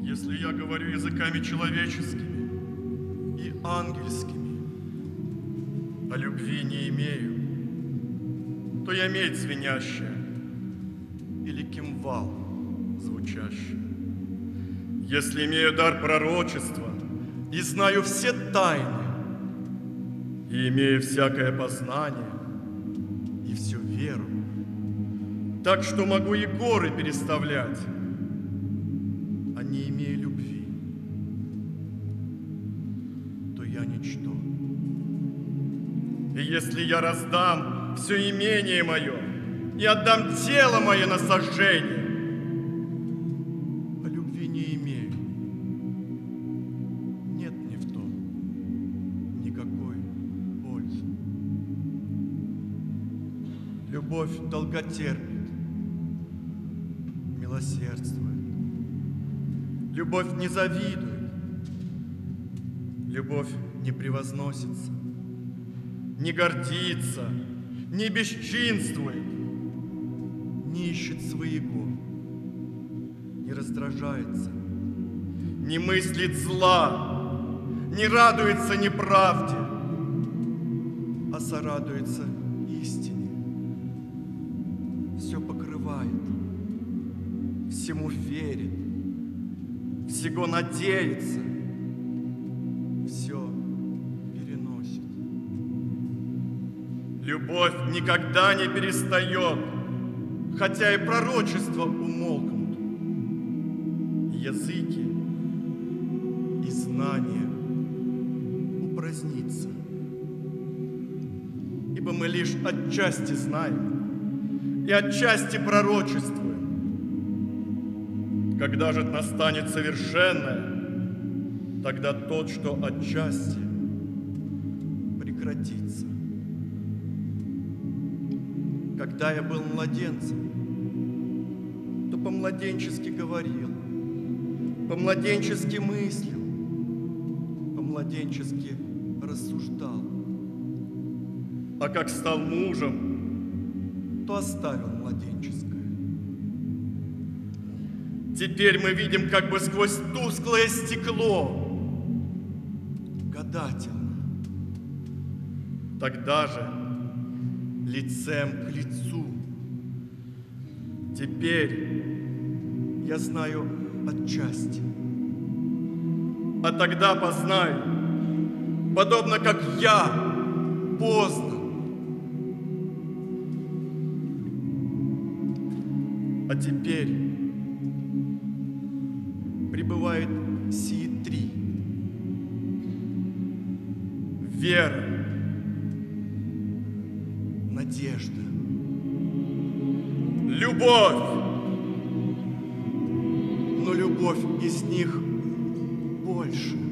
Если я говорю языками человеческими и ангельскими, а любви не имею, то я медь звенящая или кимвал звучащий. Если имею дар пророчества и знаю все тайны, и имею всякое познание и всю веру, так что могу и горы переставлять, а не имея любви, то я ничто. И если я раздам все имение мое и отдам тело мое на сожжение, а любви не имею, нет мне в том никакой пользы. Любовь долготерпит, милосердствует. Любовь не завидует, любовь не превозносится, не гордится, не бесчинствует, не ищет своего, не раздражается, не мыслит зла, не радуется неправде, а сорадуется истине. Все покрывает, всему верит, всего надеется, все переносит. Любовь никогда не перестает, хотя и пророчества умолкнут, и языки и знания упразднится. Ибо мы лишь отчасти знаем и отчасти пророчествуем. Когда же настанет совершенное, тогда тот, что отчасти, прекратится. Когда я был младенцем, то по-младенчески говорил, по-младенчески мыслил, по-младенчески рассуждал. А как стал мужем, то оставил младенческое. Теперь мы видим как бы сквозь тусклое стекло, гадательно. Тогда же лицем к лицу. Теперь я знаю отчасти, а тогда познаю, подобно как я познан. А теперь пребывает сии три: вера, надежда, любовь. Но любовь из них больше.